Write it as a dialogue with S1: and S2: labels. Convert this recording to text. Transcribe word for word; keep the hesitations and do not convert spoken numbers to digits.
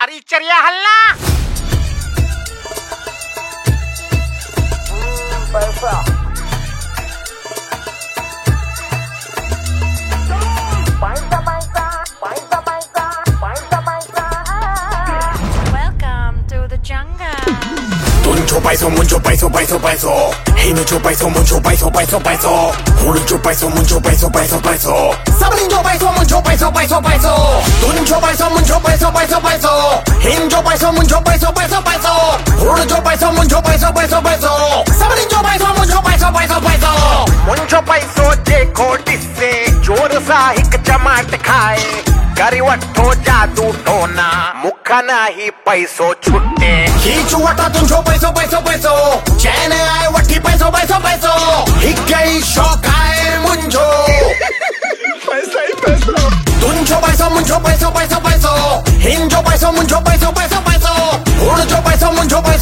S1: मारी चरिया हल्ला। पैसा पैसा पैसा पैसा पैसा पैसा।
S2: Welcome to the jungle.
S3: 돈은 줘봐서 문 줘봐서 봐서 봐서 힘은 줘봐서 문 줘봐서 봐서 봐서 혼은 줘봐서 문 줘봐서 봐서 봐서 사부린 줘봐서 문 줘봐서 봐서 봐서 돈은 줘봐서 문 줘봐서 봐서 봐서 힘 줘봐서 문 줘봐서 봐서 봐서 혼은 줘봐서 문 줘봐서 봐서 봐서 사부린 줘봐서 문 줘봐서 봐서 봐서
S1: मुंजो पैसो जेको ॾिसे जोर सां हिकु चमाट खाए करी वठो जादू टोना मुखा नाही पैसो छुटे
S3: खींच वठा तुंहिंजो पैसो पैसो पैसो चैन आए वठी पैसो पैसो पैसो हिकु ई शौक़ आहे मुंहिंजो
S1: पैसा ही पैसा।
S3: तुंहिंजो पैसो मुंहिंजो पैसो पैसो पैसो हिन जो पैसो मुंहिंजो पैसो पैसो पैसो हुन जो पैसो मुंहिंजो पैसो